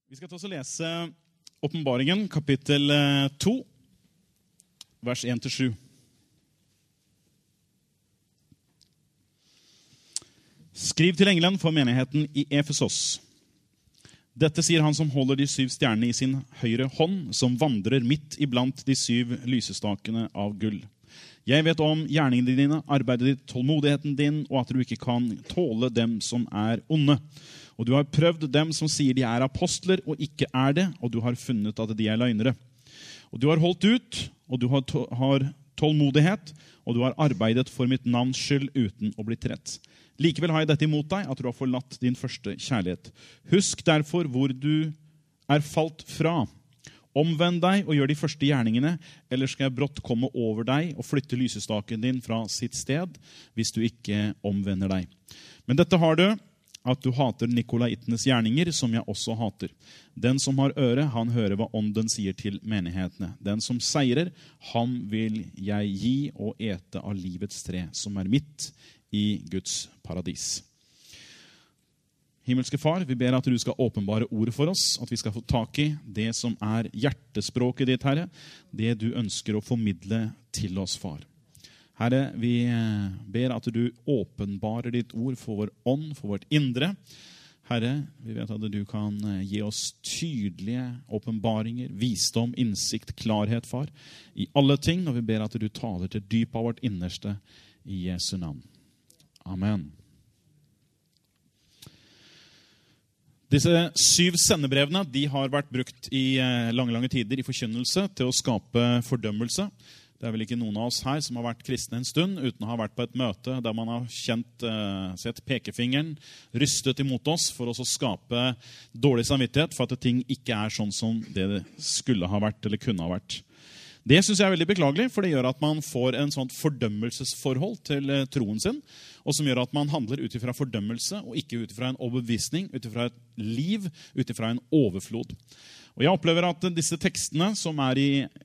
Vi skal ta oss og lese Åpenbaringen, kapittel 2, vers 1-7. Skriv til engelen for menigheten i Efesos. Dette sier han som holder de 7 stjernene i sin høyre hånd, som vandrer midt iblant de 7 lysestakene av gull. Jeg vet om gjerningene dine, arbeidet ditt, tålmodigheten din, og at du ikke kan tåle dem som er onde. Og du har prøvd dem som sier de er apostler, og ikke er det, og du har funnet at de er løgnere. Og du har holdt ut, og du har tålmodighet, og du har arbeidet for mitt navns skyld uten å bli trett. Likevel har jeg dette imot deg, at du har forlatt din første kjærlighet. Husk derfor hvor du er falt fra. Omvend deg og gjør de første gjerningene, eller skal jeg brått komme over deg og flytte lysestaken din fra sitt sted, hvis du ikke omvender deg. Men dette har du, at du hater nikolaitenes gjerninger, som jeg også hater. Den som har øre, han hører hva ånden sier til menighetene. Den som seirer, han vil jeg gi og ete av livets tre, som er midt i Guds paradis. Himmelske Far, vi ber at du skal åpenbare ordet for oss, at vi skal få tak i det som er hjertespråket ditt, Herre, det du ønsker å formidle til oss, Far. Herre, vi ber at du åpenbarer ditt ord for vår ånd, for vårt indre. Herre, vi vet at du kan gi oss tydelige åpenbaringer, visdom, innsikt, klarhet, Far, i alle ting, og vi ber at du taler til dypet av vårt innerste i Jesu navn. Amen. Disse 7 sendebrevene, de har vært brukt i lange tider i forkynnelse til å skape fordømmelse. Det er vel ikke noen av oss her som har vært kristne en stund uten å ha vært på et møte der man har sett pekefingeren rystet imot oss for oss å skape dårlig samvittighet for at ting ikke er sånn som det skulle ha vært eller kunne ha vært. Det synes jeg er veldig beklagelig, for det gjør at man får en sånn fordømmelsesforhold til troen sin, og som gjør at man handler ut ifra fordømmelse og ikke ut ifra en overbevisning, ut ifra et liv, ut ifra en overflod. Og jeg opplever at disse tekstene som er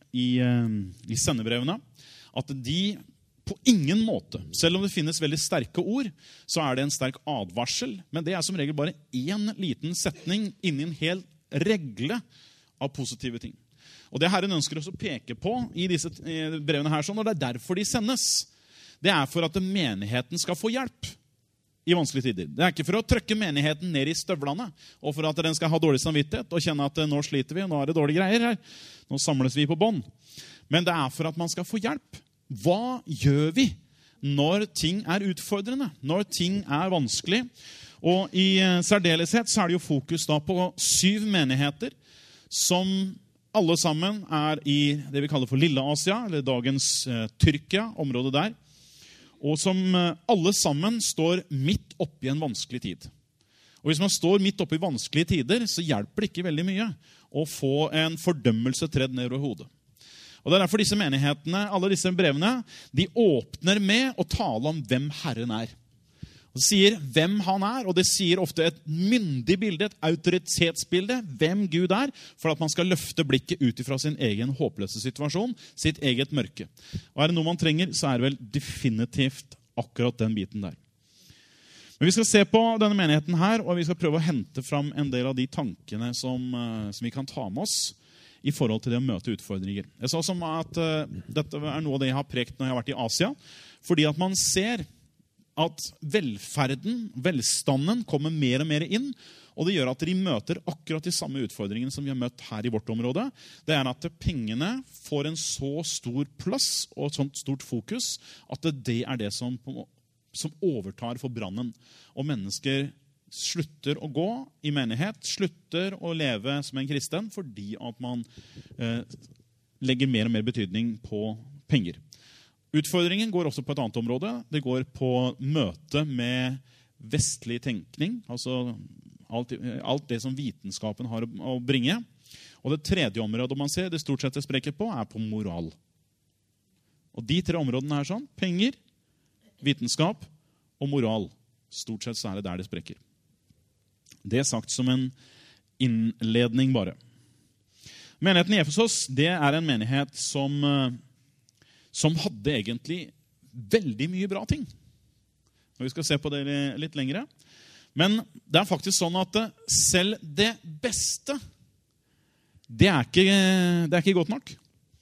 i sendebrevene, at de på ingen måte, selv om det finnes veldig sterke ord, så er det en sterk advarsel, men det er som regel bare en liten setning inni en hel regle av positive ting. Og det Herren ønsker oss å peke på i disse brevene her, og det er derfor de sendes. Det er for at menigheten skal få hjelp i vanskelige tider. Det er ikke for å trykke menigheten ned i støvlene, og for at den skal ha dårlig samvittighet og kjenne at nå sliter vi, og nå er det dårlige greier her. Nå samles vi på bånd. Men det er for at man skal få hjelp. Hva gjør vi når ting er utfordrende, når ting er vanskelig? Og i særdeleshet så er det jo fokus da på 7 menigheter som alle sammen er i det vi kaller for Lille Asia, eller dagens Tyrkia, området der, og som alle sammen står midt oppe i en vanskelig tid. Og hvis man står midt oppe i vanskelige tider, så hjelper det ikke veldig mye å få en fordømmelse tredd ned over hodet. Og det er derfor disse menighetene, alle disse brevene, de åpner med å tale om hvem Herren er. Det sier hvem han er, og det sier ofte et myndig bilde, et autoritetsbilde, hvem Gud er, for at man skal løfte blikket ut fra sin egen håpløse situasjon, sitt eget mørke. Og er det noe man trenger, så er det vel definitivt akkurat den biten der. Men vi skal se på denne menigheten her, og vi skal prøve å hente fram en del av de tankene som vi kan ta med oss i forhold til det å møte utfordringer. Jeg sa som at dette er noe av det jeg har prekt når jeg har vært i Asia, fordi at man ser at velferden, velstanden kommer mer og mer inn, og det gjør at de møter akkurat de samme utfordringene som vi har møtt her i vårt område. Det er at pengene får en så stor plass og et sånt stort fokus at det er det som overtar for brannen. Og mennesker slutter å gå i menighet, slutter å leve som en kristen fordi at man legger mer og mer betydning på penger. Utfordringen går også på et annet område. Det går på møte med vestlig tenkning, altså alt det som vitenskapen har å bringe. Og det tredje området man ser det stort sett det sprekker på, er på moral. Og de 3 områdene er sånn, penger, vitenskap og moral. Stort sett så er det der det sprekker. Det er sagt som en innledning bare. Menigheten i Efesos, det er en menighet som hadde egentlig veldig mye bra ting. Og vi skal se på det litt lengre. Men det er faktisk sånn at selv det beste Det er ikke godt nok.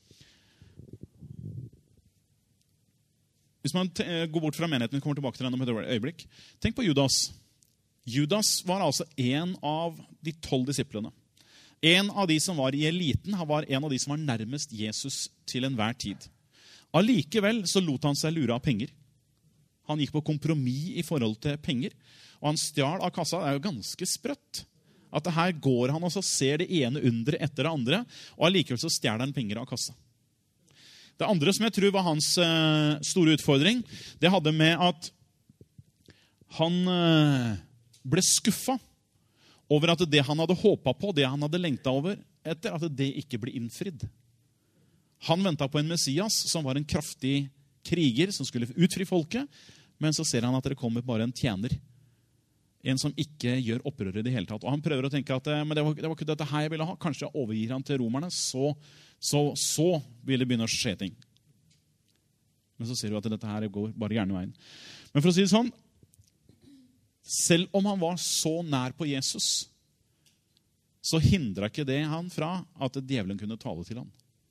Hvis man går bort fra menigheten, kommer tilbake til den om et øyeblikk. Tenk på Judas. Judas var altså en av de 12 disiplene. En av de som var i eliten, han var en av de som var nærmest Jesus til enhver tid. Allikevel så lot han seg lure av penger. Han gikk på kompromiss i forhold til penger, og han stjal av kassa. Det er jo ganske sprøtt. At her går han og så ser det ene underet etter det andre, og allikevel så stjeler han penger av kassa. Det andre som jeg tror var hans store utfordring, det hadde med at han ble skuffet over at det han hadde håpet på, det han hadde lengtet over etter, at det ikke ble innfridd. Han ventet på en Messias som var en kraftig kriger som skulle utfri folket, men så ser han at det kommer bare en tjener. En som ikke gjør opprør i det hele tatt. Og han prøver å tenke at men det var ikke dette her jeg ville ha. Kanskje jeg overgir han til romerne, så vil det begynne å skje ting. Men så ser du at dette her går bare gjerne veien. Men for å si det sånn, selv om han var så nær på Jesus, så hindret ikke det han fra at djevelen kunne tale til han.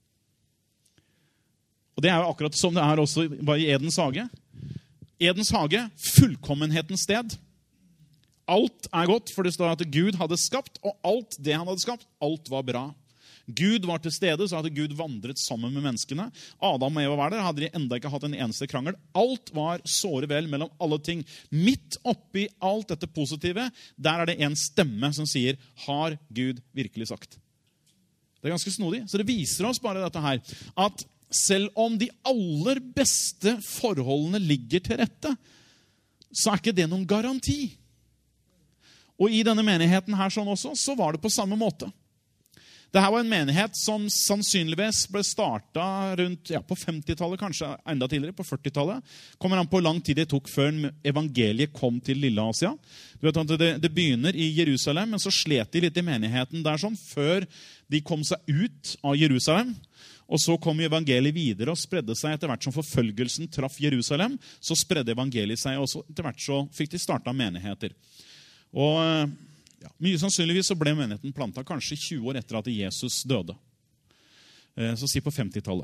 Og det er jo akkurat som det er også i Edens hage. Edens hage, fullkommenhetens sted. Alt er godt, for det står at Gud hadde skapt, og alt det han hadde skapt, alt var bra. Gud var til stede, så hadde Gud vandret sammen med menneskene. Adam og Eva var der, hadde de enda ikke hatt en eneste krangel. Alt var såre vel mellom alle ting. Midt oppi alt dette positive, der er det en stemme som sier, har Gud virkelig sagt? Det er ganske snodig. Så det viser oss bare dette her, at selv om de aller beste forholdene ligger til rette, så er ikke det noen garanti. Og i denne menigheten her sånn også, så var det på samme måte. Dette var en menighet som sannsynligvis ble startet rundt på 50-tallet, kanskje enda tidligere, på 40-tallet. Kommer an på hvor lang tid det tok før evangeliet kom til Lille Asia. Du vet at det begynner i Jerusalem, men så slet de litt i menigheten der sånn, før de kom seg ut av Jerusalem. Og så kom evangeliet videre og spredde seg etter hvert som forfølgelsen traff Jerusalem. Så spredde evangeliet seg, og så etter hvert så fikk de startet menigheter. Og mye sannsynligvis så ble menigheten plantet kanskje 20 år etter at Jesus døde. Så si på 50-tallet.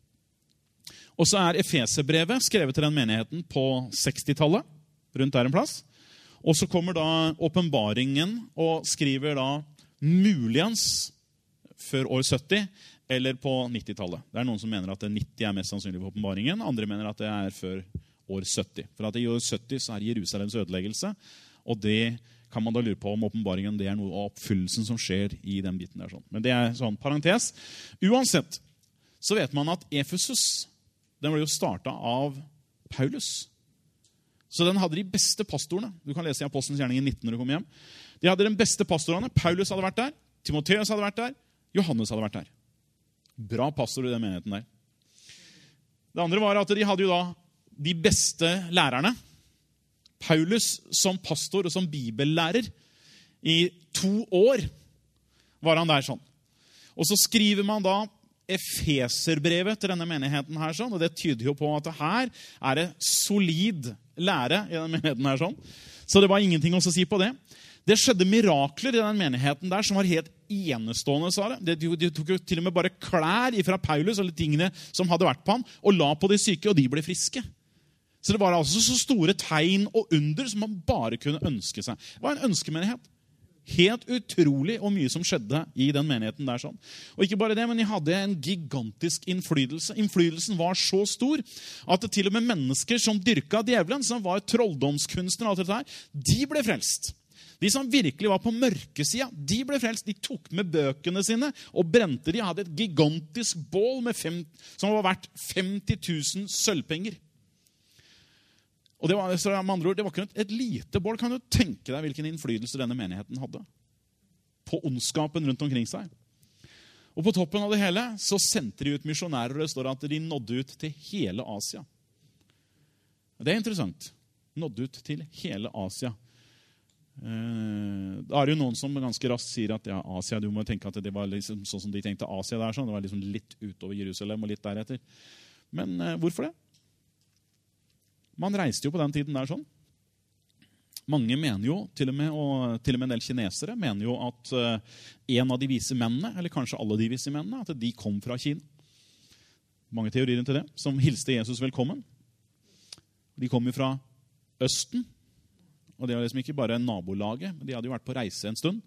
Og så er Efeserbrevet skrevet til den menigheten på 60-tallet, rundt der en plass. Og så kommer da åpenbaringen og skriver da muligens før år 70, eller på 90-tallet. Det er noen som mener at 90 er mest sannsynlig for åpenbaringen, andre mener at det er før år 70. For at i år 70 så er Jerusalems ødeleggelse, og det kan man da lure på om åpenbaringen det er noe av oppfyllelsen som skjer i den biten der. Sånn. Men det er sånn parentes. Uansett så vet man at Efesus, den ble jo startet av Paulus. Så den hadde de beste pastorene. Du kan lese i Apostelens gjerning 19 når du kommer hjem. De hadde den beste pastorene. Paulus hadde vært der, Timotheus hadde vært der, Johannes hadde vært der. Bra pastor i den menigheten der. Det andre var at de hadde jo da de beste lærerne. Paulus som pastor og som bibellærer i 2 år var han der sånn. Og så skriver man da Efeserbrevet til denne menigheten her sånn, og det tyder jo på at her er det solid lære i denne menigheten her sånn. Så det var ingenting å si på det. Det skjedde mirakler i den menigheten der som var helt enestående, sa det. De tok jo til og med bare klær fra Paulus, eller tingene som hadde vært på han, og la på de syke, og de ble friske. Så det var altså så store tegn og under som man bare kunne ønske seg. Det var en ønskemenighet. Helt utrolig og mye som skjedde i den menigheten der sånn. Og ikke bare det, men de hadde en gigantisk innflytelse. Innflytelsen var så stor at det til og med mennesker som dyrket djevelen, som var trolldomskunstnere og alt dette her, de ble frelst. De som virkelig var på mørkesida, de ble frelst. De tok med bøkene sine og brente de. Hadde et gigantisk bål som var verdt 50 000 sølvpenger. Og det var, med andre ord, det var ikke et lite bål. Kan du tenke deg hvilken innflytelse denne menigheten hadde på ondskapen rundt omkring seg? Og på toppen av det hele så sendte de ut misjonærer, og det står at de nådde ut til hele Asia. Det er interessant. Nådde ut til hele Asia. Det er jo noen som ganske raskt sier at Asia, du må tenke at det var liksom sånn som de tenkte Asia der, sånn. Det var liksom litt utover Jerusalem og litt deretter. Men hvorfor det? Man reiste jo på den tiden der sånn. Mange mener jo, til og med en del kinesere, mener jo at en av de vise mennene, eller kanskje alle de vise mennene, at de kom fra Kina. Mange teorier til det, som hilste Jesus velkommen. De kom jo fra Østen, og det var liksom ikke bare nabolaget, men de hadde jo vært på reise en stund.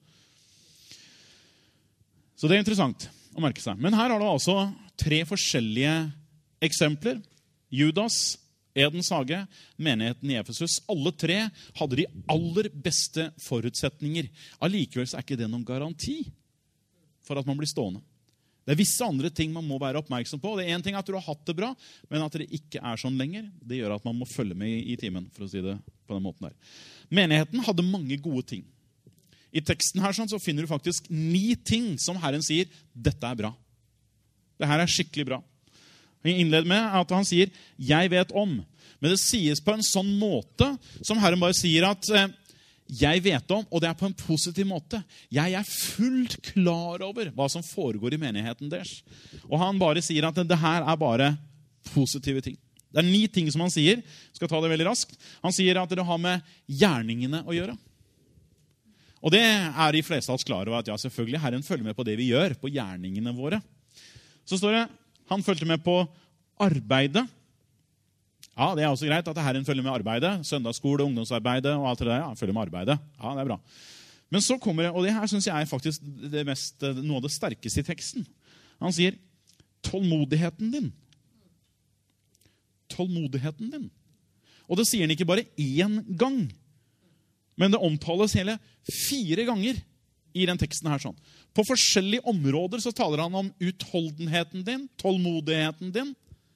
Så det er interessant å merke seg. Men her har du altså 3 forskjellige eksempler. Judas, Edens hage, menigheten i Efesus. Alle 3 hadde de aller beste forutsetninger. Allikevel så er ikke det noen garanti for at man blir stående. Det er visse andre ting man må være oppmerksom på. Det er en ting at du har hatt det bra, men at det ikke er sånn lenger, det gjør at man må følge med i timen, for å si det på den måten der. Menigheten hadde mange gode ting. I teksten her så finner du faktisk 9 ting som Herren sier, dette er bra. Dette er skikkelig bra. Vi innleder med at han sier, jeg vet om. Men det sies på en sånn måte som Herren bare sier at jeg vet om, og det er på en positiv måte. Jeg er fullt klar over hva som foregår i menigheten deres. Og han bare sier at det her er bare positive ting. Det er 9 ting som han sier. Jeg skal ta det veldig raskt. Han sier at det har med gjerningene å gjøre. Og det er de fleste av oss klare over at ja, selvfølgelig, Herren følger med på det vi gjør, på gjerningene våre. Så står det, han følte med på arbeidet. Ja, det er også greit at Herren følger med arbeidet. Søndagsskole, ungdomsarbeidet og alt det der. Ja, han følger med arbeidet. Ja, det er bra. Men så kommer det, og det her synes jeg er faktisk noe av det sterkeste i teksten. Han sier, tålmodigheten din. Tålmodigheten din. Og det sier han ikke bare 1 gang, men det omtales hele 4 ganger i den teksten her. Sånn. På forskjellige områder så taler han om utholdenheten din, tålmodigheten din.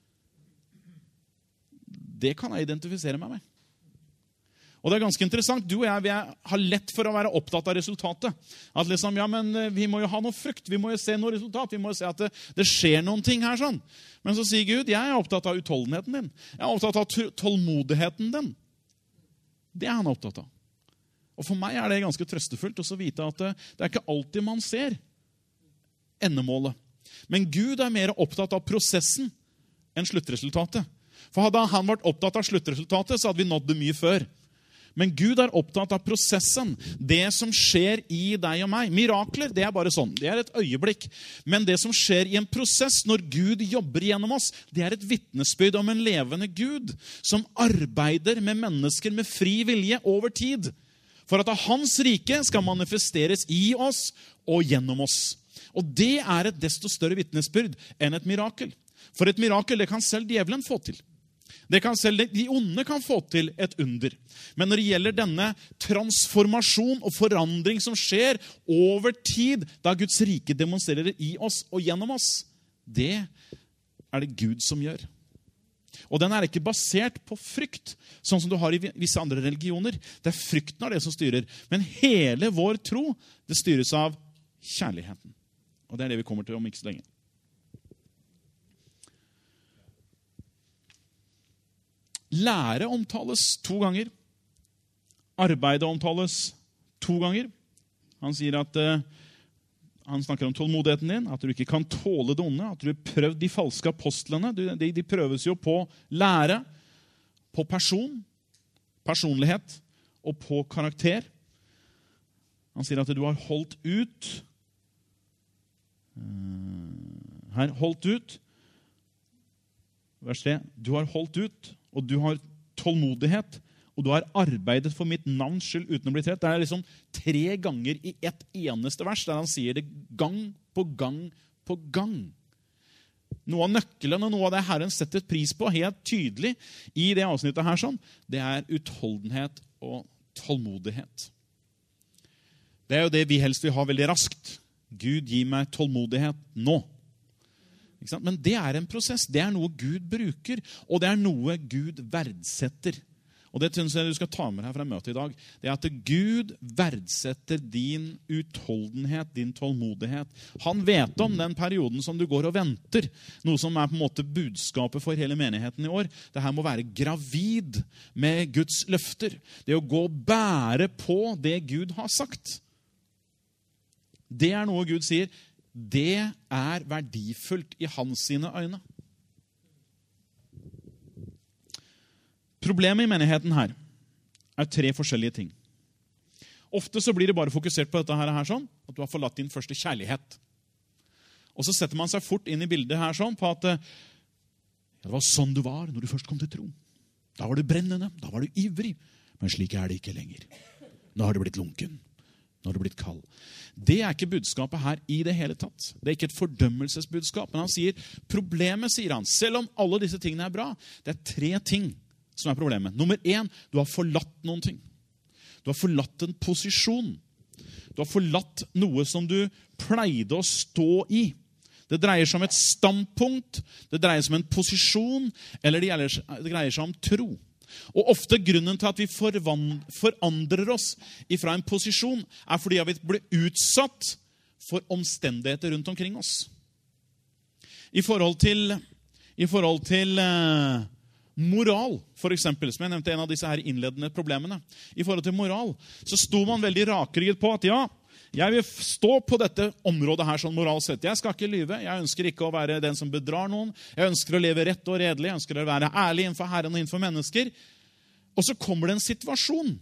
Det kan jeg identifisere meg med. Og det er ganske interessant. Du og jeg har lett for å være opptatt av resultatet. At liksom, ja, men vi må jo ha noe frukt. Vi må jo se noe resultat. Vi må jo se at det skjer noen ting her sånn. Men så sier Gud, jeg er opptatt av utholdenheten din. Jeg er opptatt av tålmodigheten din. Det er han opptatt av. Og for meg er det ganske trøstefullt å vite at det er ikke alltid man ser endemålet. Men Gud er mer opptatt av prosessen enn sluttresultatet. For hadde han vært opptatt av sluttresultatet, så hadde vi nådd det mye før. Men Gud er opptatt av prosessen, det som skjer i deg og meg. Mirakler, det er bare sånn, det er et øyeblikk. Men det som skjer i en prosess når Gud jobber gjennom oss, det er et vitnesbyrd om en levende Gud som arbeider med mennesker med fri vilje over tid. For at hans rike skal manifesteres i oss og gjennom oss. Og det er et desto større vitnesbyrd enn et mirakel. For et mirakel, det kan selv djevelen få til. Det kan selv de onde kan få til et under. Men når det gjelder denne transformasjon og forandring som skjer over tid, da Guds rike demonstrerer i oss og gjennom oss, det er det Gud som gjør. Og den er ikke basert på frykt, sånn som du har i visse andre religioner. Det er frykten av det som styrer. Men hele vår tro, det styres av kjærligheten. Og det er det vi kommer til om ikke så lenge. Lære omtales 2 ganger. Arbeidet omtales 2 ganger. Han sier at han snakker om tålmodigheten din, at du ikke kan tåle det onde, at du har prøvd de falske apostlene. De prøves jo på lære, på personlighet og på karakter. Han sier at du har holdt ut. Her, holdt ut. Vers 3. Du har holdt ut, og du har tålmodighet, og du har arbeidet for mitt navns skyld uten å bli trett. Det er liksom 3 ganger i ett eneste vers, der han sier det gang på gang på gang. Noe av nøkkelen og noe av det Herren setter pris på helt tydelig i det avsnittet her, sånn, det er utholdenhet og tålmodighet. Det er jo det vi helst vil ha veldig raskt. Gud, gi meg tålmodighet nå. Men det er en prosess, det er noe Gud bruker, og det er noe Gud verdsetter. Og det synes jeg du skal ta med deg fra møtet i dag. Det er at Gud verdsetter din utholdenhet, din tålmodighet. Han vet om den perioden som du går og venter. Noe som er på en måte budskapet for hele menigheten i år. Det her må være gravid med Guds løfter. Det å gå og bære på det Gud har sagt. Det er noe Gud sier. Det er verdifullt i hans sine øyne. Problemet i menigheten her 3 forskjellige ting. Ofte så blir det bare fokusert på dette her sånn, at du har forlatt din første kjærlighet. Og så setter man seg fort inn i bildet her sånn, på at det var sånn du var når du først kom til tro. Da var du brennende, da var du ivrig, men slik er det ikke lenger. Nå har du blitt lunken, nå har du blitt kald. Det er ikke budskapet her i det hele tatt. Det er ikke et fordømmelsesbudskap, men han sier, problemet, sier han, selv om alle disse tingene er bra, det er 3 ting som er problemet. Nummer 1, du har forlatt noen ting. Du har forlatt en posisjon. Du har forlatt noe som du pleide å stå i. Det dreier seg om et standpunkt, det dreier seg om en posisjon, eller det dreier seg om tro. Og ofte grunnen til at vi forandrer oss ifra en posisjon, er fordi vi blir utsatt for omstendigheter rundt omkring oss. I forhold til moral, for eksempel, som jeg nevnte en av disse her innledende problemene. I forhold til moral, så sto man veldig rakrygget på at ja, jeg vil stå på dette området her sånn moralt sett. Jeg skal ikke lyve, jeg ønsker ikke å være den som bedrar noen. Jeg ønsker å leve rett og redelig, jeg ønsker å være ærlig innenfor Herren og innenfor mennesker. Og så kommer det en situasjon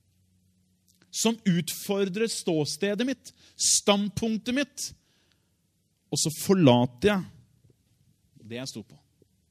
som utfordrer ståstedet mitt, standpunktet mitt, og så forlater jeg det jeg sto på.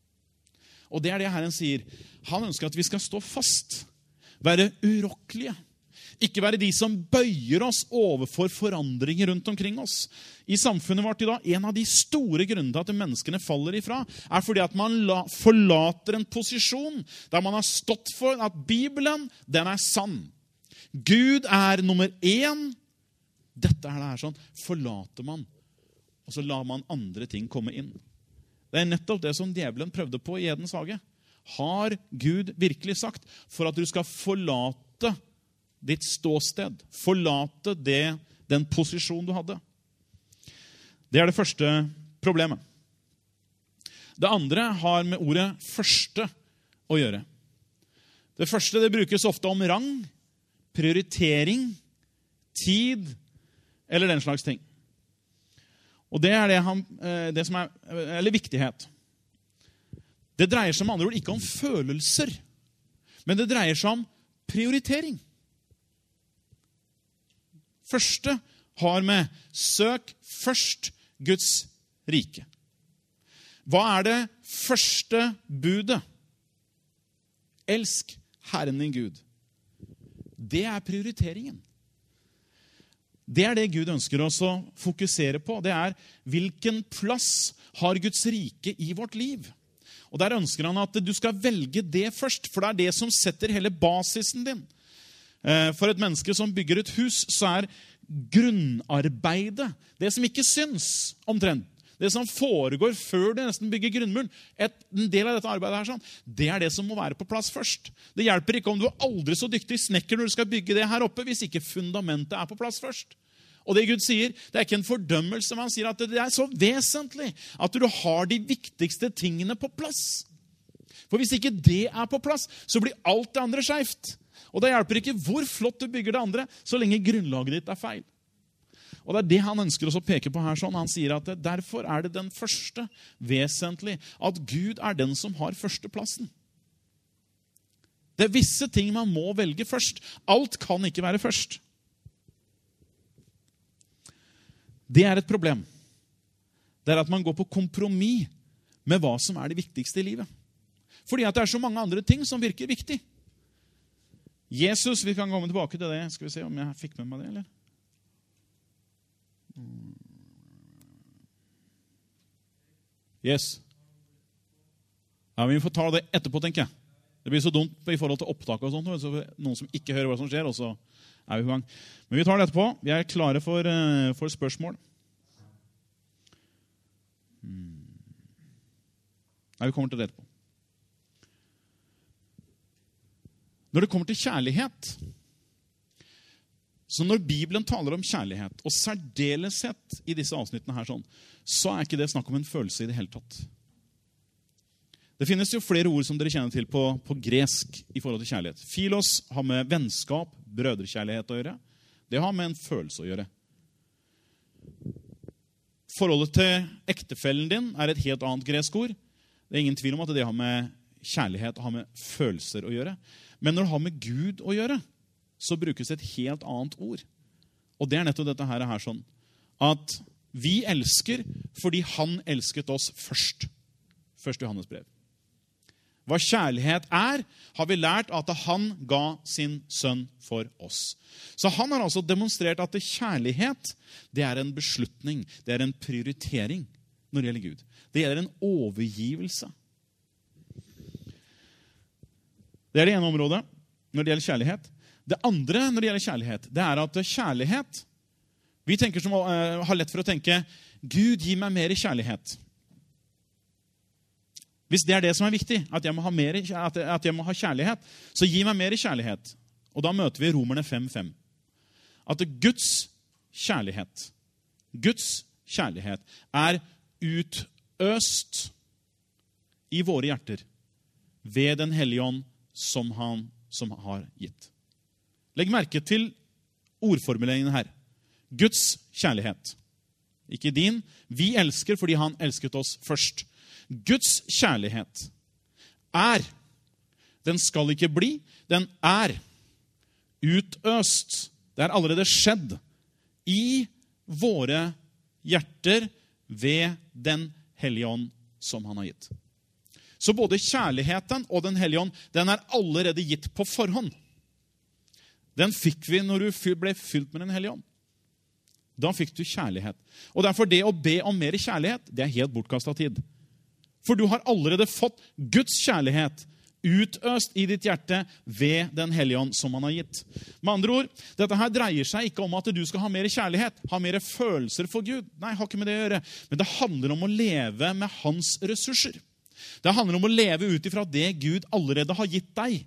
Og det er det Herren sier. Han ønsker at vi skal stå fast, være urokkelige. Ikke være de som bøyer oss overfor forandringer rundt omkring oss. I samfunnet vårt i dag, en av de store grunnene til at menneskene faller ifra, er fordi at man forlater en posisjon der man har stått for at Bibelen, den er sann. Gud er nummer 1. Dette er det her sånn. Forlater man, og så lar man andre ting komme inn. Det er nettopp det som djevelen prøvde på i Edens hage. Har Gud virkelig sagt for at du skal forlate ditt ståsted, forlate den posisjon du hadde? Det er det første problemet. Det andre har med ordet første å gjøre. Det første det brukes ofte om rang, prioritering, tid eller den slags ting. Og det er det som er, eller viktighet. Det dreier seg med andre ord ikke om følelser, men det dreier seg om prioritering. Første har med søk først Guds rike. Hva er det første budet? Elsk Herren din Gud. Det er prioriteringen. Det er det Gud ønsker oss å fokusere på. Det er hvilken plass har Guds rike i vårt liv. Og der ønsker han at du skal velge det først, for det er det som setter hele basisen din. For et menneske som bygger et hus, så er grunnarbeidet, det som ikke syns omtrent, det som foregår før du nesten bygger grunnmuren, en del av dette arbeidet her, det er det som må være på plass først. Det hjelper ikke om du er aldri så dyktig snekker når du skal bygge det her oppe, hvis ikke fundamentet er på plass først. Og det Gud sier, det er ikke en fordømmelse, men han sier at det er så vesentlig at du har de viktigste tingene på plass. For hvis ikke det er på plass, så blir alt det andre skjevt. Og det hjelper ikke hvor flott du bygger det andre, så lenge grunnlaget ditt er feil. Og det er det han ønsker oss å peke på her. Han sier at derfor er det den første vesentlig, at Gud er den som har førsteplassen. Det er visse ting man må velge først. Alt kan ikke være først. Det er et problem. Det er at man går på kompromiss med hva som er det viktigste i livet. Fordi at det er så mange andre ting som virker viktig. Jesus, vi kan komme tilbake til det. Skal vi se om jeg fikk med meg det, eller? Yes. Ja, men vi får ta det etterpå, tenker jeg. Det blir så dumt i forhold til opptak og sånt, så noen som ikke hører hva som skjer, og så er vi i gang. Men vi tar det etterpå. Vi er klare for spørsmål. Nei, vi kommer til det etterpå. Når det kommer til kjærlighet, så når Bibelen taler om kjærlighet, og særdeleshet i disse avsnittene her, så er ikke det snakk om en følelse i det hele tatt. Det finnes jo flere ord som dere kjenner til på gresk i forhold til kjærlighet. Philos har med vennskap, brødrekjærlighet å gjøre. Det har med en følelse å gjøre. Forholdet til ektefellen din er et helt annet gresk ord. Det er ingen tvil om at det har med kjærlighet og har med følelser å gjøre. Men når det har med Gud å gjøre, så brukes et helt annet ord. Og det nettopp dette her sånn, at vi elsker fordi han elsket oss først. 1. Johannes brev. Hva kjærlighet har vi lært at han ga sin sønn for oss. Så han har altså demonstrert at kjærlighet, det en beslutning, det en prioritering når det gjelder Gud. Det gjelder en overgivelse. Det det ene området når det gjelder kjærlighet. Det andre når det gjelder kjærlighet, det at kjærlighet, vi tenker som har lett for å tenke, Gud, gi meg mer kjærlighet. Hvis det det som viktig, at jeg må ha kjærlighet, så gi meg mer kjærlighet. Og da møter vi Romerne 5:5. At Guds kjærlighet utøst i våre hjerter ved den hellige ånd som han har gitt. Legg merke til ordformuleringen her. Guds kjærlighet. Ikke din. Vi elsker fordi han elsket oss først. Guds kjærlighet den skal ikke bli, den utøst. Det allerede skjedd i våre hjerter ved den hellige ånd som han har gitt. Så både kjærligheten og den hellige ånd, den allerede gitt på forhånd. Den fikk vi når du ble fylt med den hellige ånd. Da fikk du kjærlighet. Og derfor det å be om mer kjærlighet, det helt bortkastet tid. For du har allerede fått Guds kjærlighet utøst i ditt hjerte ved den hellige ånd som han har gitt. Med andre ord, dette her dreier seg ikke om at du skal ha mer kjærlighet, ha mer følelser for Gud. Nei, har ikke med det å gjøre. Men det handler om å leve med hans ressurser. Det handler om å leve ut ifra det Gud allerede har gitt deg.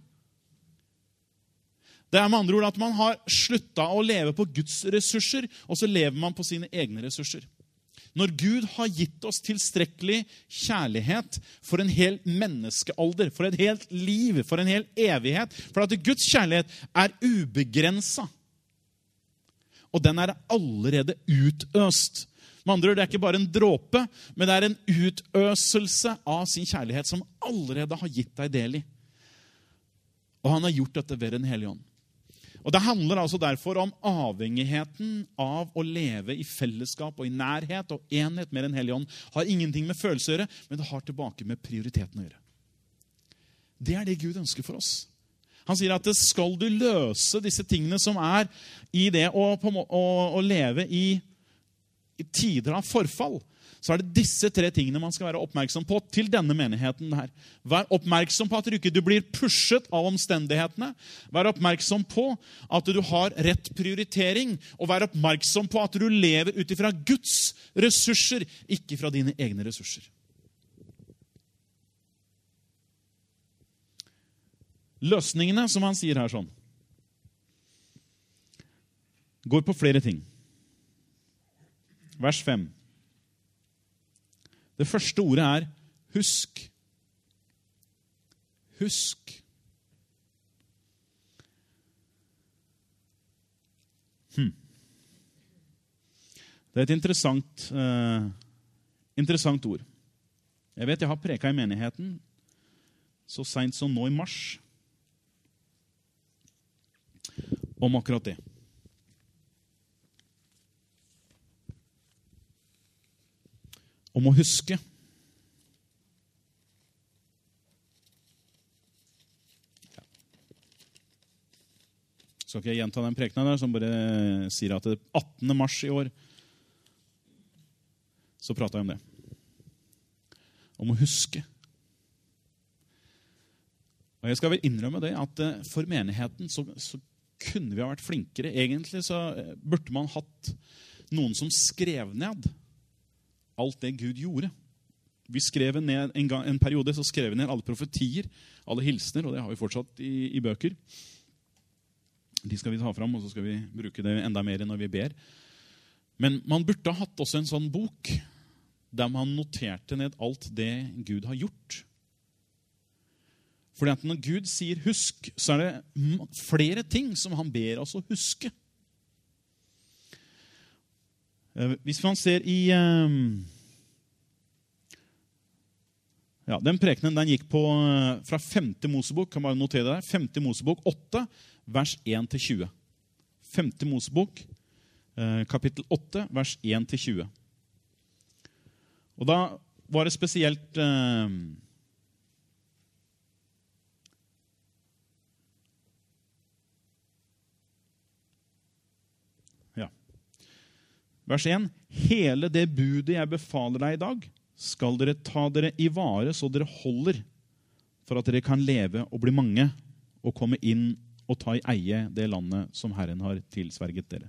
Det med andre ord at man har sluttet å leve på Guds ressurser, og så lever man på sine egne ressurser. Når Gud har gitt oss tilstrekkelig kjærlighet for en hel menneskealder, for et helt liv, for en hel evighet, for at Guds kjærlighet ubegrenset. Og den allerede utøst. Med andre ord, det ikke bare en dråpe, men det en utøselse av sin kjærlighet som allerede har gitt deg del i. Og han har gjort dette ved den hellige ånd. Og det handler altså derfor om avhengigheten av å leve i fellesskap og i nærhet og enhet med den hellige ånd. Har ingenting med følelse å gjøre, men det har tilbake med prioriteten å gjøre. Det det Gud ønsker for oss. Han sier at skal du løse disse tingene som i det å leve i tider av forfall, så det disse 3 tingene man skal være oppmerksom på til denne menigheten her. Vær oppmerksom på at du ikke blir pushet av omstendighetene. Vær oppmerksom på at du har rett prioritering, og vær oppmerksom på at du lever ut ifra Guds ressurser, ikke fra dine egne ressurser. Løsningene, som han sier her sånn, går på flere ting. Vers 5. Det første ordet husk. Husk. Det et interessant ord. Jeg vet jeg har preket i menigheten så sent som nå i mars om akkurat det. Om å huske. Så skal jeg gjenta den prekenen der, som bare sier at det 18. mars i år, så pratet jeg om det. Om å huske. Og jeg skal vel innrømme det, at for menigheten så kunne vi ha vært flinkere. Egentlig så burde man hatt noen som skrev ned alt det Gud gjorde. Vi skrev ned en periode, så skrev vi ned alle profetier, alle hilsener, og det har vi fortsatt i bøker. De skal vi ta fram, og så skal vi bruke det enda mer når vi ber. Men man burde ha hatt også en sånn bok, der man noterte ned alt det Gud har gjort. Fordi at når Gud sier husk, så det flere ting som han ber oss å huske. Hvis man ser i Ja, den prekenen den gikk på fra 5. Mosebok, kan bare notere det der, 5. Mosebok 8, vers 1-20. 5. Mosebok, kapittel 8, vers 1-20. Og da var det spesielt Vers 1. Hele det budet jeg befaler deg i dag, skal dere ta dere i vare så dere holder, for at dere kan leve og bli mange, og komme inn og ta i eie det landet som Herren har tilsverget dere.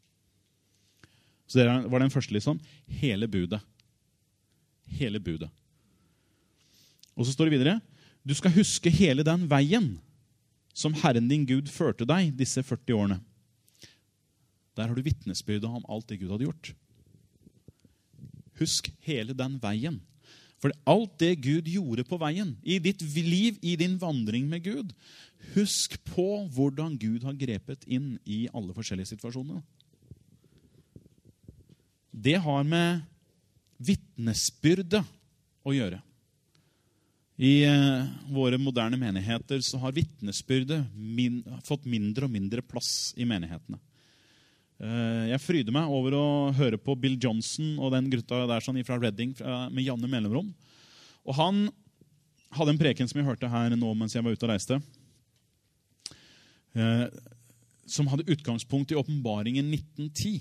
Så det var den første liksom. Hele budet. Hele budet. Og så står det videre. Du skal huske hele den veien som Herren din Gud førte deg disse 40 årene. Der har du vitnesbyrdet om alt det Gud hadde gjort. Husk hele den veien. For alt det Gud gjorde på veien, i ditt liv, i din vandring med Gud, husk på hvordan Gud har grepet inn i alle forskjellige situasjoner. Det har med vitnesbyrdet å gjøre. I våre moderne menigheter så har vitnesbyrdet fått mindre og mindre plass i menighetene. Jeg fryder meg over å høre på Bill Johnson og den gutta der sånn fra Redding med Janne Mellomrom. Og han hadde en preken som jeg hørte her nå mens jeg var ute og reiste, som hadde utgangspunkt i Åpenbaringen 1910.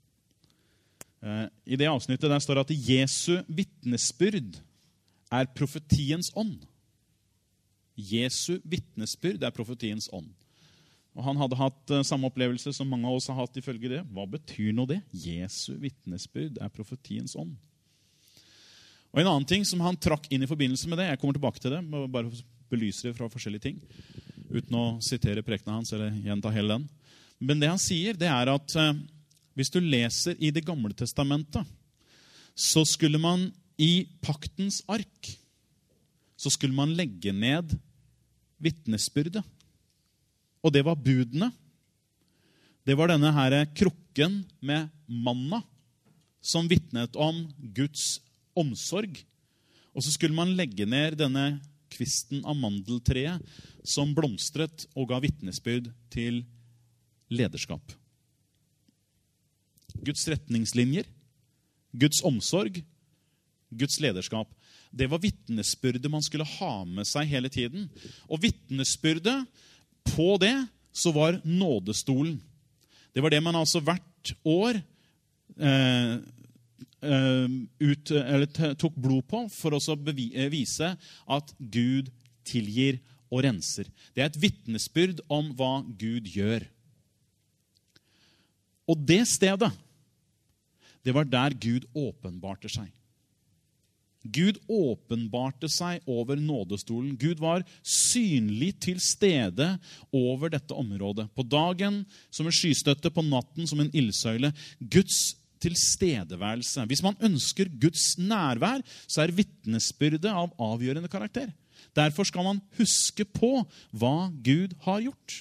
I det avsnittet der står det at Jesu vitnesbyrd er profetiens ånd. Jesu vitnesbyrd er profetiens ånd. Og han hadde hatt samme opplevelse som mange av oss har hatt ifølge det. Hva betyr nå det? Jesu vitnesbyrd er profetiens ånd. Og en annen ting som han trakk inn i forbindelse med det, jeg kommer tilbake til det, bare belyse det fra forskjellige ting, uten å sitere prekenen hans eller gjenta hele den. Men det han sier, det er at hvis du leser i det gamle testamentet, så skulle man i paktens ark, så skulle man legge ned vitnesbyrdet. Og det var budene. Det var denne her krukken med manna som vittnet om Guds omsorg. Og så skulle man legge ned denne kvisten av mandeltreet som blomstret og ga vitnesbyrd til lederskap. Guds retningslinjer, Guds omsorg, Guds lederskap. Det var vitnesbyrdet man skulle ha med seg hele tiden. Og vitnesbyrdet på det så var nådestolen. Det var det man altså hvert år tok blod på for å vise at Gud tilgir og renser. Det er et vitnesbyrd om hva Gud gjør. Og det stedet, det var der Gud åpenbarte seg. Gud åpenbarte seg over nådestolen. Gud var synlig til stede over dette området. På dagen som en skystøtte, på natten som en ildsøyle. Guds tilstedeværelse. Hvis man ønsker Guds nærvær, så er vitnesbyrdet av avgjørende karakter. Derfor skal man huske på hva Gud har gjort.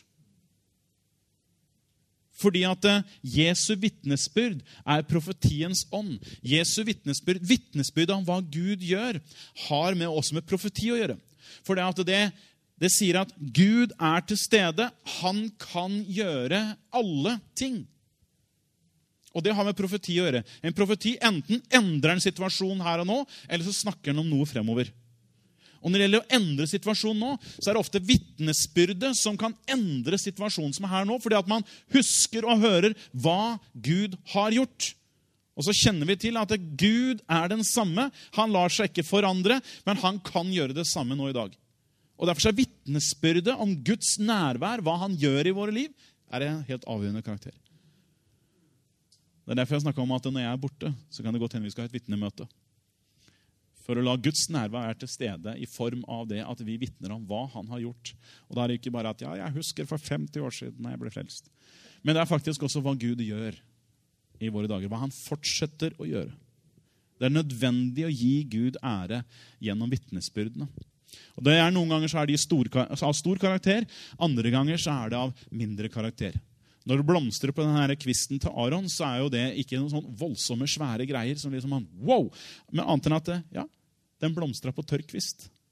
Fordi at Jesu vitnesbyrd er profetiens ånd. Jesu vitnesbyrd om hva Gud gjør, har med også med profeti å gjøre. For det sier at Gud er til stede, han kan gjøre alle ting. Og det har med profeti å gjøre. En profeti enten endrer en situasjon her og nå, eller så snakker den om noe fremover. Og når det gjelder å endre situasjonen nå, så er det ofte vitnesbyrdet som kan endre situasjonen som er her nå, fordi at man husker og hører hva Gud har gjort. Og så kjenner vi til at Gud er den samme. Han lar seg ikke forandre, men han kan gjøre det samme nå i dag. Og derfor er vitnesbyrdet om Guds nærvær, hva han gjør i våre liv, er en helt avgjørende karakter. Det er derfor jeg snakker om at når jeg er borte, så kan det godt hende vi skal ha et vitnemøte. For å la Guds nærvær være til stede i form av det at vi vittner om hva han har gjort. Og da er det ikke bare at jeg husker for 50 år siden når jeg ble frelst. Men det er faktisk også hva Gud gjør i våre dager. Hva han fortsetter å gjøre. Det er nødvendig å gi Gud ære gjennom vitnesbyrdene. Og det er noen ganger så er de av stor karakter, andre ganger så er det av mindre karakter. Når det blomstrer på denne kvisten til Aron, så er jo det ikke noen sånn voldsomme, svære greier som liksom wow! Men annet enn at den blomstrer på tørr kvist.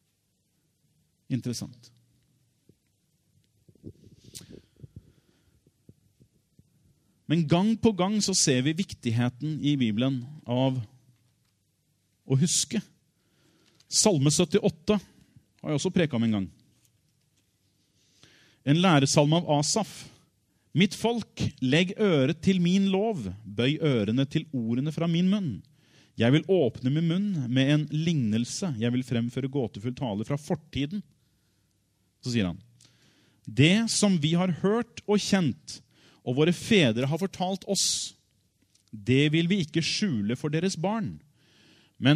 Interessant. Men gang på gang så ser vi viktigheten i Bibelen av å huske. Salme 78 har jeg også preket om en gang. En læresalme av Asaf. Mitt folk, legg øret til min lov, bøy ørene til ordene fra min munn. Jeg vil åpne min munn med en lignelse, jeg vil fremføre gåtefull tale fra fortiden. Så sier han, det som vi har hørt og kjent, og våre fedre har fortalt oss, det vil vi ikke skjule for deres barn. Men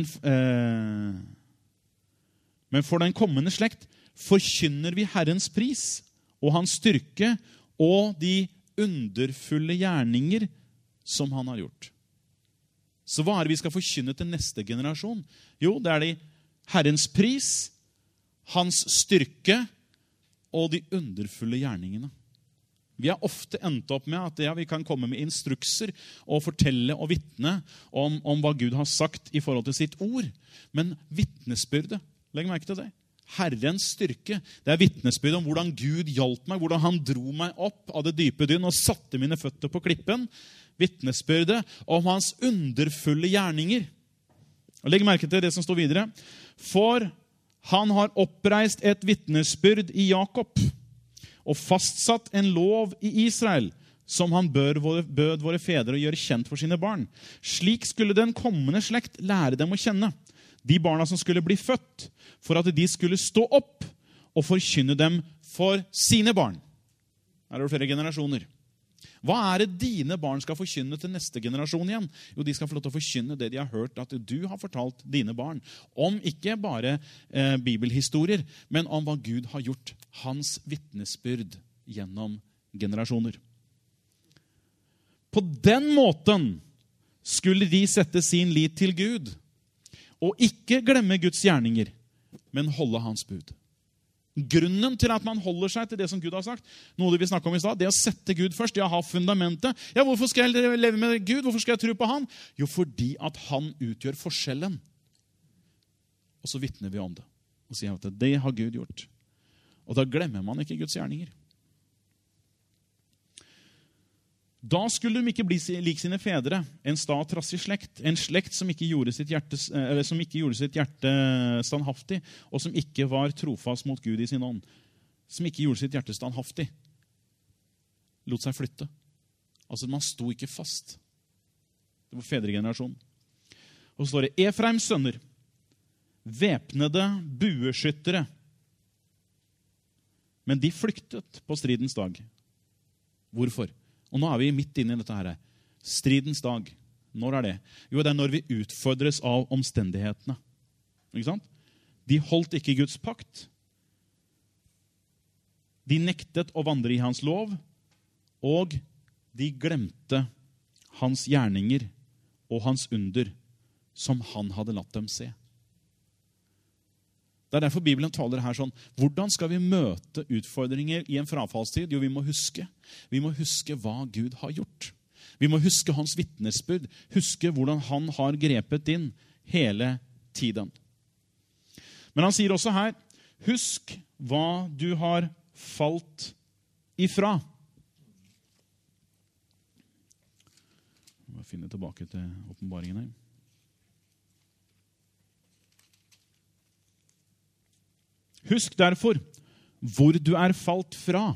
for den kommende slekt forkynner vi Herrens pris, og hans styrke, og de underfulle gjerninger som han har gjort. Så hva er det vi skal forkynne til neste generasjon? Jo, det er de Herrens pris, hans styrke, og de underfulle gjerningene. Vi har ofte endt opp med at vi kan komme med instrukser og fortelle og vitne om hva Gud har sagt i forhold til sitt ord. Men vitnesbyrdet, legg merke til det. Herrens styrke, det er vitnesbyrd om hvordan Gud hjalp meg, hvordan han dro meg opp av det dype dynn og satte mine føtter på klippen. Vitnesbyrdet om hans underfulle gjerninger. Og legg merke til det som står videre. For han har oppreist et vitnesbyrd i Jakob, og fastsatt en lov i Israel, som han bød våre fedre å gjøre kjent for sine barn. Slik skulle den kommende slekt lære dem å kjenne, de barna som skulle bli født, for at de skulle stå opp og forkynne dem for sine barn. Her er det flere generasjoner. Hva er det dine barn skal forkynne til neste generasjon igjen? Jo, de skal få lov til å forkynne det de har hørt at du har fortalt dine barn. Om ikke bare bibelhistorier, men om hva Gud har gjort, hans vitnesbyrd gjennom generasjoner. På den måten skulle de sette sin lit til Gud, og ikke glemme Guds gjerninger, men holde hans bud. Grunnen til at man holder seg til det som Gud har sagt, noe vi snakket om i stad, det er å sette Gud først, det å ha fundamentet. Ja, hvorfor skal jeg leve med Gud? Hvorfor skal jeg tro på han? Jo, fordi at han utgjør forskjellen. Og så vitner vi om det. Og sier at det har Gud gjort. Og da glemmer man ikke Guds gjerninger. Da skulle de ikke bli lik sine fedre, en sta og trassig slekt, en slekt som ikke gjorde sitt hjerte standhaftig, og som ikke var trofast mot Gud i sin ånd, som ikke gjorde sitt hjerte standhaftig, lot seg flytte. Altså, man sto ikke fast. Det var fedregenerasjonen. Og så står det, Efraims sønner, væpnede bueskyttere, men de flyktet på stridens dag. Hvorfor? Og nå er vi midt inne i dette her. Stridens dag. Når er det? Jo, det er når vi utfordres av omstendighetene. Ikke sant? De holdt ikke Guds pakt. De nektet å vandre i hans lov, og de glemte hans gjerninger og hans under, som han hadde latt dem se. Det er derfor Bibelen taler her sånn, hvordan skal vi møte utfordringer i en frafallstid? Jo, vi må huske. Vi må huske hva Gud har gjort. Vi må huske hans vitnesbyrd, huske hvordan han har grepet inn hele tiden. Men han sier også her, husk hva du har falt ifra. Jeg må finne tilbake til åpenbaringen her. Husk derfor hvor du er falt fra.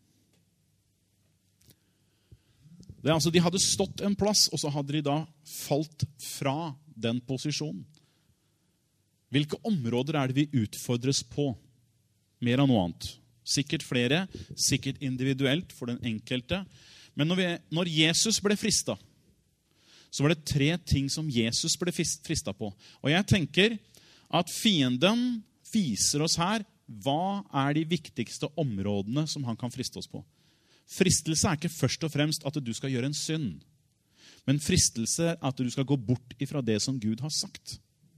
Det er altså, de hadde stått en plass, og så hadde de da falt fra den posisjonen. Hvilke områder er det vi utfordres på? Mer av noe annet. Sikkert flere, sikkert individuelt for den enkelte. Men når Jesus ble fristet, så var det 3 ting som Jesus ble fristet på. Og jeg tenker at fienden viser oss her hva er de viktigste områdene som han kan friste oss på. Fristelse er ikke først og fremst at du skal gjøre en synd, men fristelse er at du skal gå bort ifra det som Gud har sagt.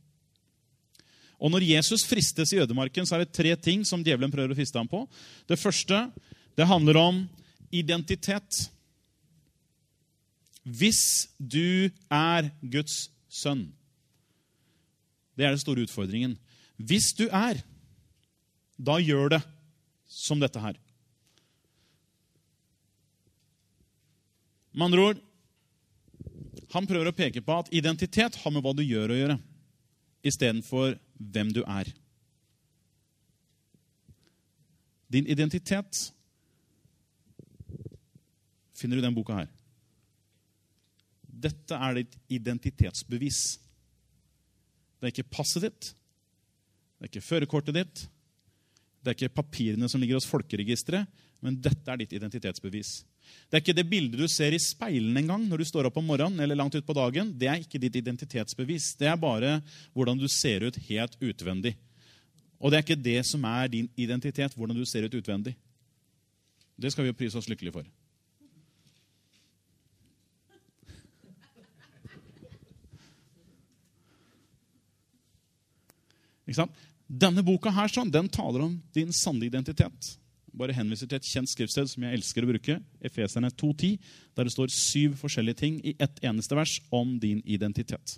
Og når Jesus fristes i ødemarken, så er det 3 ting som djevelen prøver å friste ham på. Det første, det handler om identitet. Hvis du er Guds sønn, det er den store utfordringen. Hvis du er, da gjør det som dette her. Med andre ord, han prøver å peke på at identitet har med hva du gjør å gjøre, i stedet for hvem du er. Din identitet finner du i den boka her. Dette er ditt identitetsbevis. Det er ikke passet ditt, det er ikke førerkortet ditt, det er ikke papirene som ligger hos folkeregisteret, men dette er ditt identitetsbevis. Det er ikke det bildet du ser i speilen en gang når du står opp om morgenen eller langt ut på dagen. Det er ikke ditt identitetsbevis. Det er bare hvordan du ser ut helt utvendig. Og det er ikke det som er din identitet, hvordan du ser ut utvendig. Det skal vi jo prise oss lykkelige for. Ikke sant? Denne boka her, den taler om din sanne identitet. Bare henviser til et kjent skriftsted som jeg elsker å bruke, Efeserne 2:10, der det står 7 forskjellige ting i ett eneste vers om din identitet.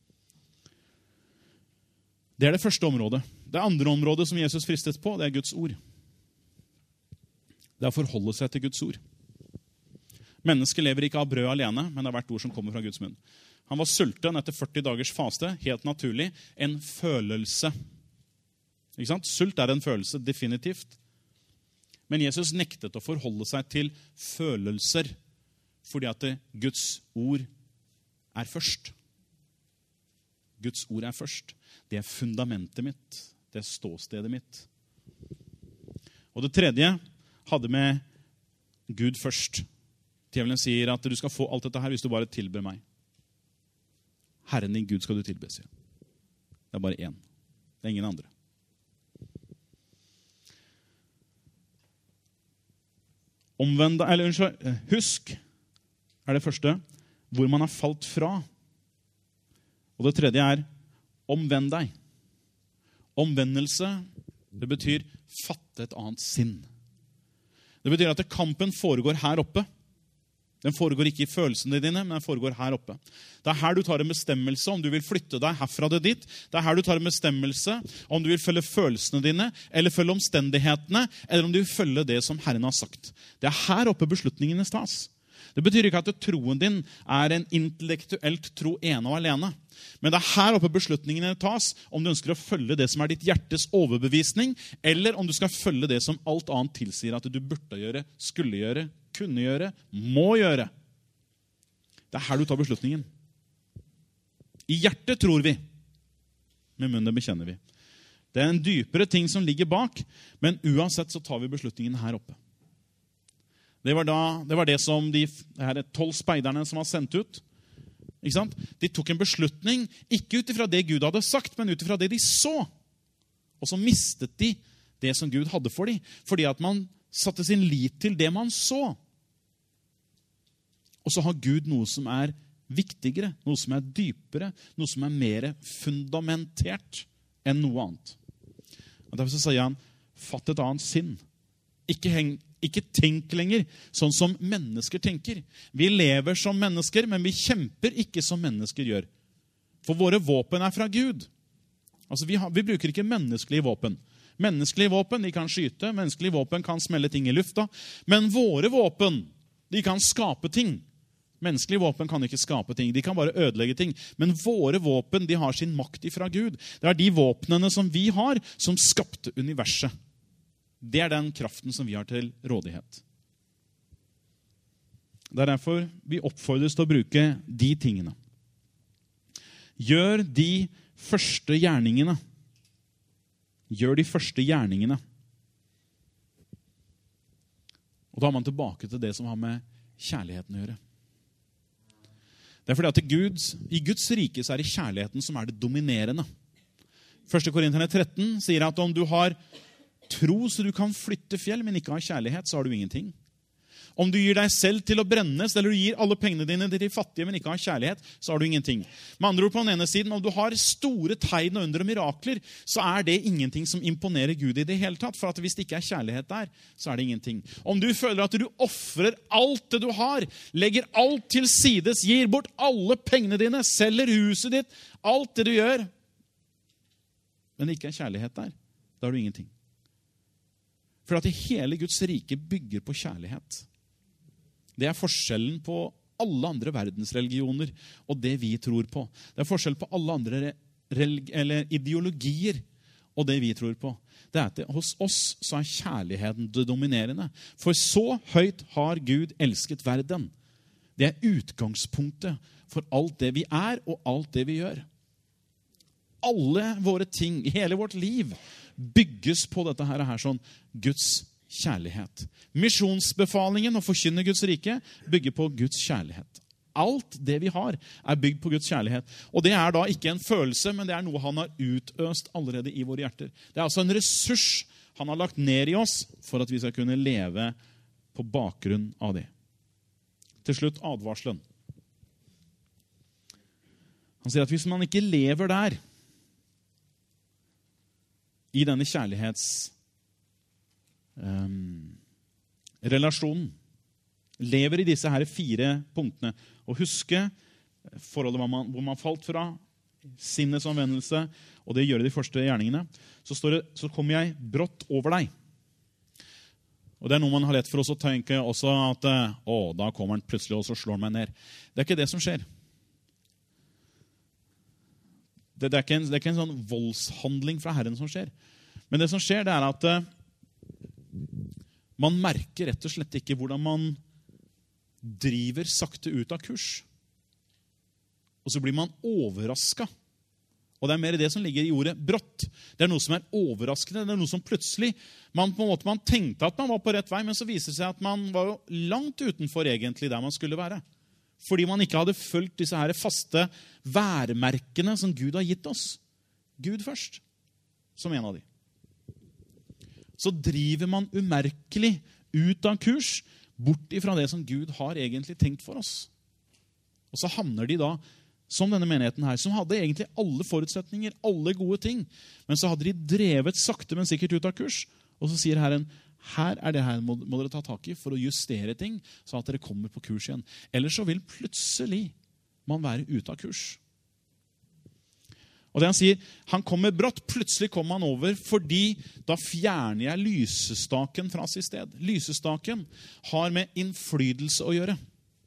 Det er det første området. Det andre området som Jesus fristet på, det er Guds ord. Det er å forholde seg til Guds ord. Mennesket lever ikke av brød alene, men av hvert ord som kommer fra Guds munn. Han var sulten etter 40 dagers faste, helt naturlig, en følelse. Ikke sant? Sult er en følelse, definitivt. Men Jesus nektet å forholde seg til følelser, fordi at Guds ord er først. Guds ord er først. Det er fundamentet mitt. Det er ståstedet mitt. Og det tredje hadde med Gud først. Djevelen sier at du skal få alt dette her hvis du bare tilber meg. Herren din Gud skal du tilbe, sier. Det er bare én. Det er ingen andre. Husk er det første, hvor man har falt fra. Og det tredje er, omvend deg. Omvendelse, det betyr fatte et annet sinn. Det betyr at kampen foregår her oppe. Den foregår ikke i følelsene dine, men den foregår her oppe. Det er her du tar en bestemmelse om du vil flytte deg herfra til dit. Det er her du tar en bestemmelse om du vil følge følelsene dine, eller følge omstendighetene, eller om du vil følge det som Herren har sagt. Det er her oppe beslutningene tas. Det betyr ikke at troen din er en intellektuelt tro ene og alene. Men det er her oppe beslutningene tas, om du ønsker å følge det som er ditt hjertes overbevisning, eller om du skal følge det som alt annet tilsier at du burde gjøre, skulle gjøre, kunne gjøre, må gjøre. Det er her du tar beslutningen. I hjertet tror vi, med munnen bekjenner vi. Det er en dypere ting som ligger bak, men uansett så tar vi beslutningen her oppe. Det var det som de 12 speiderne som var sendt ut. Ikke sant? De tok en beslutning, ikke ut ifra det Gud hadde sagt, men ut ifra det de så. Og så mistet de det som Gud hadde for dem, fordi at man satte sin lit til det man så. Og så har Gud noe som er viktigere, noe som er dypere, noe som er mer fundamentert enn noe annet. Og derfor så sier han, fatt et annet sinn. Ikke tenk lenger sånn som mennesker tenker. Vi lever som mennesker, men vi kjemper ikke som mennesker gjør. For våre våpen er fra Gud. Altså vi bruker ikke menneskelige våpen. Menneskelige våpen, de kan skyte, menneskelige våpen kan smelle ting i lufta. Men våre våpen, de kan skape ting. Menneskelige våpen kan ikke skape ting, de kan bare ødelegge ting. Men våre våpen, de har sin makt ifra Gud. Det er de våpnene som vi har, som skapte universet. Det er den kraften som vi har til rådighet. Det er derfor vi oppfordres til å bruke de tingene. Gjør de første gjerningene. Gjør de første gjerningene. Og da er man tilbake til det som har med kjærligheten å gjøre. Det er fordi at i Guds rike så er det kjærligheten som er det dominerende. 1. Korinterne 13 sier at om du har tro så du kan flytte fjell, men ikke har kjærlighet, så har du ingenting. Om du gir deg selv til å brennes, eller du gir alle pengene dine til de fattige, men ikke har kjærlighet, så har du ingenting. Med andre ord på den ene siden, om du har store tegn og under og mirakler, så er det ingenting som imponerer Gud i det hele tatt, for at hvis det ikke er kjærlighet der, så er det ingenting. Om du føler at du offrer alt det du har, legger alt til sides, gir bort alle pengene dine, selger huset ditt, alt det du gjør, men det ikke er kjærlighet der, da har du ingenting. For at hele Guds rike bygger på kjærlighet. Det er forskjellen på alle andre verdensreligioner og det vi tror på. Det er forskjell på alle andre ideologier og det vi tror på. Det er at hos oss så er kjærligheten det dominerende. For så høyt har Gud elsket verden. Det er utgangspunktet for alt det vi er og alt det vi gjør. Alle våre ting, hele vårt liv, bygges på dette her sånn Guds kjærlighet. Misjonsbefalingen å forkynne Guds rike bygger på Guds kjærlighet. Alt det vi har er bygd på Guds kjærlighet. Og det er da ikke en følelse, men det er noe han har utøst allerede i våre hjerter. Det er altså en ressurs han har lagt ned i oss for at vi skal kunne leve på bakgrunn av det. Til slutt advarselen. Han sier at hvis man ikke lever der, i denne kjærlighetsrelasjonen, lever i disse her 4 punktene, og huske forholdet hvor man falt fra, sinnets omvendelse, og det gjør de første gjerningene, så står det, så kommer jeg brått over deg. Og det er noe man har lett for oss å tenke også at, da kommer han plutselig og så slår han meg ned. Det er ikke det som skjer. Det er ikke en sånn voldshandling fra Herren som skjer. Men det som skjer, det er at man merker rett og slett ikke hvordan man driver sakte ut av kurs. Og så blir man overrasket. Og det er mer det som ligger i ordet brått. Det er noe som er overraskende. Det er noe som plutselig, man tenkte at man var på rett vei, men så viser det seg at man var jo langt utenfor egentlig der man skulle være. Fordi man ikke hadde fulgt disse her faste værmerkene som Gud har gitt oss. Gud først, som en av de. Så driver man umerkelig ut av kurs, bort ifra det som Gud har egentlig tenkt for oss. Og så havner de da, som denne menigheten her, som hadde egentlig alle forutsetninger, alle gode ting, men så hadde de drevet sakte, men sikkert ut av kurs. Og så sier Herren, her er det her må dere ta tak i for å justere ting, så at dere kommer på kurs igjen. Ellers så vil plutselig man være ute av kurs. Og det han sier, han kommer brått, plutselig kommer han over, fordi da fjerner jeg lysestaken fra sitt sted. Lysestaken har med innflytelse å gjøre.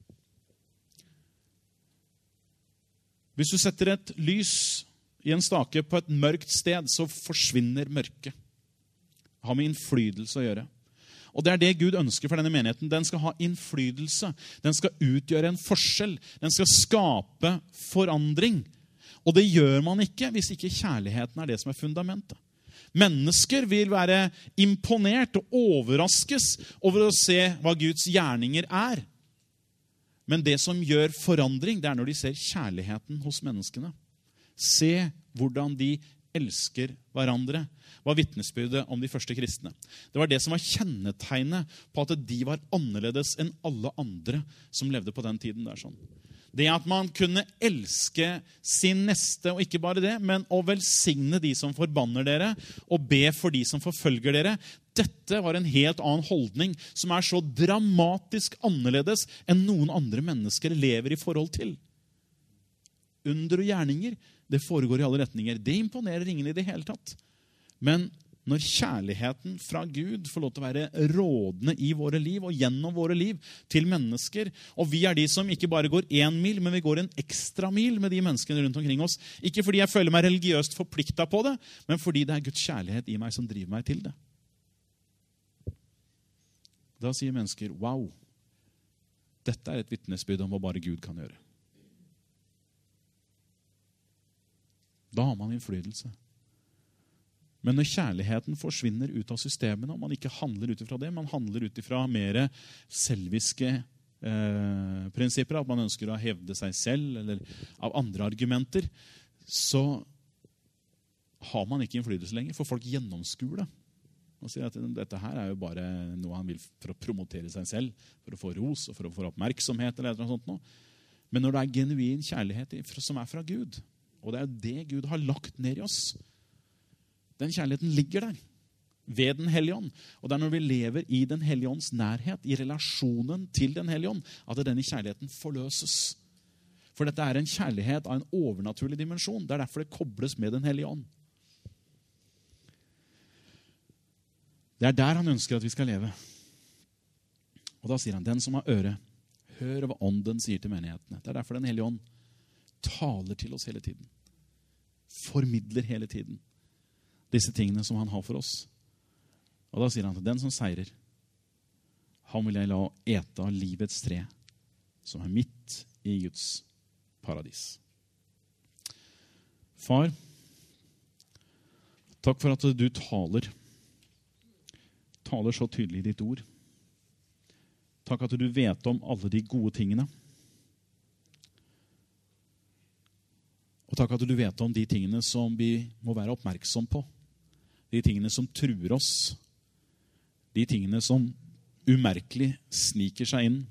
Hvis du setter et lys i en stake på et mørkt sted, så forsvinner mørket. Det har med innflytelse å gjøre. Og det er det Gud ønsker for denne menigheten. Den skal ha innflytelse. Den skal utgjøre en forskjell. Den skal skape forandring. Og det gjør man ikke hvis ikke kjærligheten er det som er fundamentet. Mennesker vil være imponert og overraskes over å se hva Guds gjerninger er. Men det som gjør forandring, det er når de ser kjærligheten hos menneskene. Se hvordan de elsker hverandre, var vitnesbyrdet om de første kristne. Det var det som var kjennetegnet på at de var annerledes enn alle andre som levde på den tiden der sånn. Det at man kunne elske sin neste, og ikke bare det, men å velsigne de som forbanner dere, og be for de som forfølger dere. Dette var en helt annen holdning, som er så dramatisk annerledes enn noen andre mennesker lever i forhold til. Under og gjerninger, det foregår i alle retninger. Det imponerer ingen i det hele tatt. Men når kjærligheten fra Gud får lov til å være rådende i våre liv og gjennom våre liv til mennesker, og vi er de som ikke bare går 1 mil, men vi går en ekstra mil med de menneskene rundt omkring oss, ikke fordi jeg føler meg religiøst forpliktet på det, men fordi det er Guds kjærlighet i meg som driver meg til det. Da sier mennesker, wow, dette er et vitnesbyrd om hva bare Gud kan gjøre. Da har man innflytelse. Men når kjærligheten forsvinner ut av systemene, og man ikke handler ut ifra det, man handler ut ifra mer selviske prinsipper, at man ønsker å hevde seg selv, eller av andre argumenter, så har man ikke innflytelse lenger, for folk gjennomskuer det. Man sier at dette her er jo bare noe han vil for å promotere seg selv, for å få ros, og for å få oppmerksomhet, eller noe sånt noe. Men når det er genuin kjærlighet som er fra Gud, og det er det Gud har lagt ned i oss, den kjærligheten ligger der, ved den Hellige Ånd. Og det er når vi lever i den Hellige Ånds nærhet, i relasjonen til den Hellige Ånd, at denne kjærligheten forløses. For dette er en kjærlighet av en overnaturlig dimensjon. Det er derfor det kobles med den Hellige Ånd. Det der han ønsker at vi skal leve. Og da sier han, den som har øre, hør hva ånden sier til menighetene. Det derfor den hellige ånd taler til oss hele tiden. Formidler hele tiden disse tingene som han har for oss. Og da sier han at den som seirer, han vil jeg la ete av livets tre, som midt i Guds paradis. Far, takk for at du taler så tydelig i ditt ord. Takk at du vet om alle de gode tingene. Og takk at du vet om de tingene som vi må være oppmerksom på. De tingene som truer oss. De tingene som umerkelig sniker seg inn.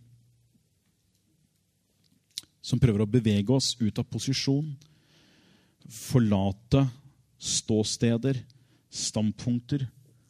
Som prøver å bevege oss ut av posisjon. Forlate ståsteder, standpunkter.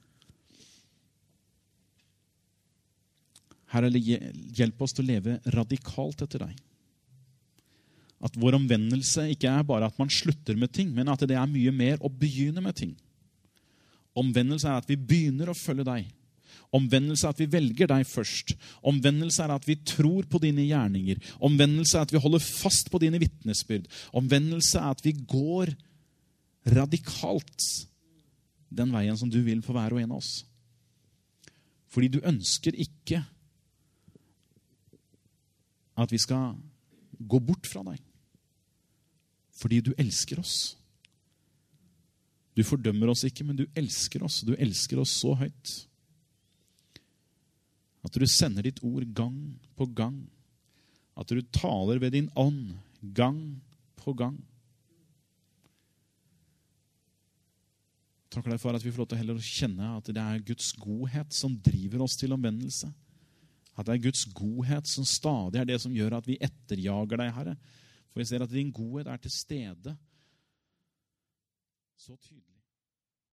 Herre, hjelp oss til å leve radikalt etter deg. At vår omvendelse ikke er bare at man slutter med ting, men at det er mye mer å begynne med ting. Omvendelse er at vi begynner å følge deg. Omvendelse er at vi velger deg først. Omvendelse er at vi tror på dine gjerninger. Omvendelse er at vi holder fast på dine vitnesbyrd. Omvendelse er at vi går radikalt den veien som du vil for hver og en av oss. Fordi du ønsker ikke at vi skal gå bort fra deg. Fordi du elsker oss. Du fordømmer oss ikke, men du elsker oss. Du elsker oss så høyt. At du sender ditt ord gang på gang. At du taler ved din ånd gang på gang. Takker deg for at vi får lov til heller å kjenne at det er Guds godhet som driver oss til omvendelse. At det er Guds godhet som stadig er det som gjør at vi etterjager deg, Herre. For vi ser at din godhet er til stede så tydelig.